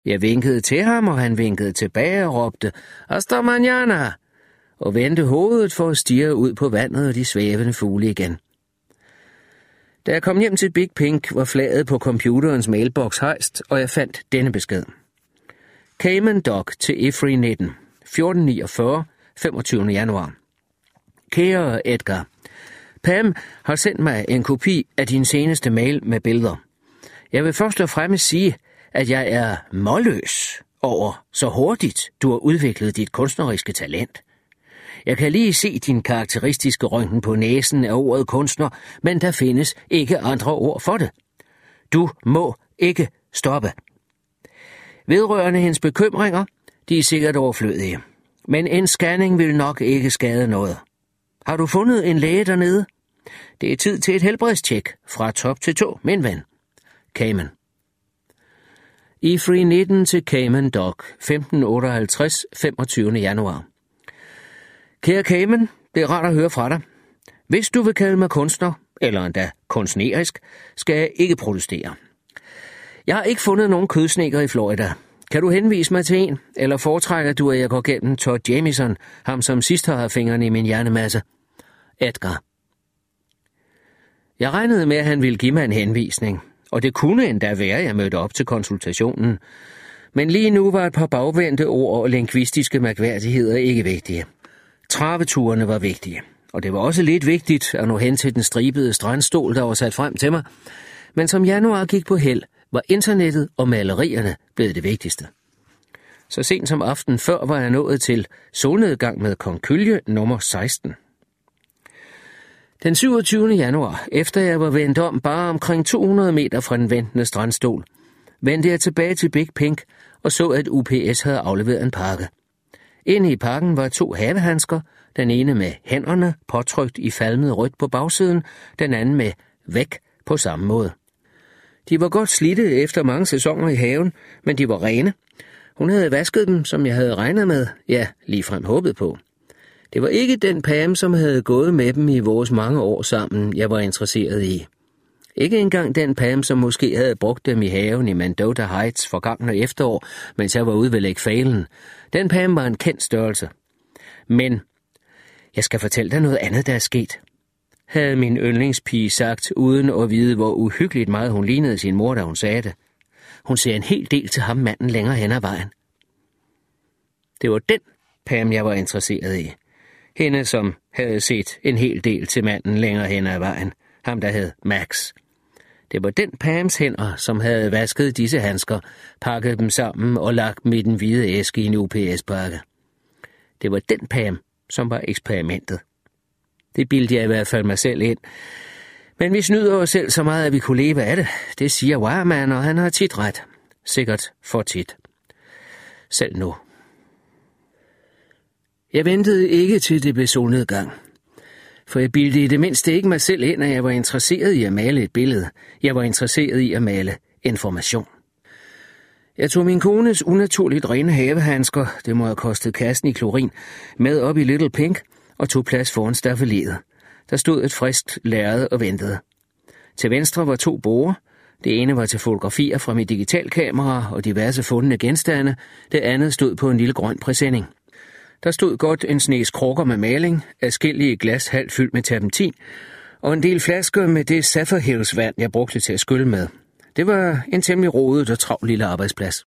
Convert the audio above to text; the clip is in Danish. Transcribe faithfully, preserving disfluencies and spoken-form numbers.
Jeg vinkede til ham, og han vinkede tilbage og råbte, Hasta mañana, og vendte hovedet for at stirre ud på vandet og de svævende fugle igen. Da jeg kom hjem til Big Pink, var flaget på computerens mailbox hejst, og jeg fandt denne besked. Cayman Dock til Ifree nitten, fjorten niogfyrre, femogtyvende januar. Kære Edgar, Pam har sendt mig en kopi af din seneste mail med billeder. Jeg vil først og fremmest sige, at jeg er målløs over så hurtigt, du har udviklet dit kunstneriske talent. Jeg kan lige se din karakteristiske rynken på næsen af ordet kunstner, men der findes ikke andre ord for det. Du må ikke stoppe. Vedrørende hendes bekymringer, de er sikkert overflødige. Men en scanning vil nok ikke skade noget. Har du fundet en læge dernede? Det er tid til et helbredstjek fra top til tå, min ven. Cayman. Ifree nitten til Cayman Dock, femten otteoghalvtreds, femogtyvende januar. Kære Cayman, det er rart at høre fra dig. Hvis du vil kalde mig kunstner, eller endda kunstnerisk, skal jeg ikke protestere. Jeg har ikke fundet nogen kødsnækker i Florida. Kan du henvise mig til en, eller foretrækker du, at jeg går gennem Todd Jamison, ham som sidst har fingrene i min hjernemasse? Edgar. Jeg regnede med, at han ville give mig en henvisning, og det kunne endda være, at jeg mødte op til konsultationen. Men lige nu var et par bagvendte ord og lingvistiske mærkværdigheder ikke vigtige. Traveturene var vigtige, og det var også lidt vigtigt at nå hen til den stribede strandstol, der var sat frem til mig. Men som januar gik på held, var internettet og malerierne blevet det vigtigste. Så sent som aften før var jeg nået til solnedgang med Konkulje nummer seksten. Den syvogtyvende januar, efter jeg var vendt om bare omkring to hundrede meter fra den ventende strandstol, vendte jeg tilbage til Big Pink og så, at U P S havde afleveret en pakke. Inde i pakken var to havehandsker, den ene med hænderne påtrykt i falmet rødt på bagsiden, den anden med væk på samme måde. De var godt slidte efter mange sæsoner i haven, men de var rene. Hun havde vasket dem, som jeg havde regnet med, ja, ligefrem håbet på. Det var ikke den Pam, som havde gået med dem i vores mange år sammen, jeg var interesseret i. Ikke engang den Pam, som måske havde brugt dem i haven i Mendota Heights forgangne efterår, mens jeg var ude ved Lake Falen. Den Pam var en kendt størrelse. Men jeg skal fortælle dig noget andet, der er sket, havde min yndlingspige sagt, uden at vide, hvor uhyggeligt meget hun lignede sin mor, da hun sagde det. Hun ser en hel del til ham manden længere hen ad vejen. Det var den Pam, jeg var interesseret i. Hende, som havde set en hel del til manden længere hen ad vejen. Ham, der hed Max. Det var den Pams hænder, som havde vasket disse handsker, pakket dem sammen og lagt dem i den hvide æske i en U P S-pakke. Det var den Pam, som var eksperimentet. Det bildte jeg i hvert fald mig selv ind. Men vi snyder os selv så meget, at vi kunne leve af det. Det siger Wireman, og han har tit ret. Sikkert for tit. Selv nu. Jeg ventede ikke til det blev solnedgang. For jeg bildte i det mindste ikke mig selv ind, at jeg var interesseret i at male et billede. Jeg var interesseret i at male information. Jeg tog min kones unaturligt rene havehandsker, det må have kostet kassen i klorin, med op i Little Pink og tog plads foran staffeliet. Der stod et friskt lærred og ventede. Til venstre var to borde. Det ene var til fotografier fra mit digitalkamera og diverse fundne genstande. Det andet stod på en lille grøn præsending. Der stod godt en snes krukker med maling, adskillige glas halvt fyldt med terpentin, og en del flasker med det Sapphire Hills vand, jeg brugte til at skylle med. Det var en temmelig rodet og travl lille arbejdsplads.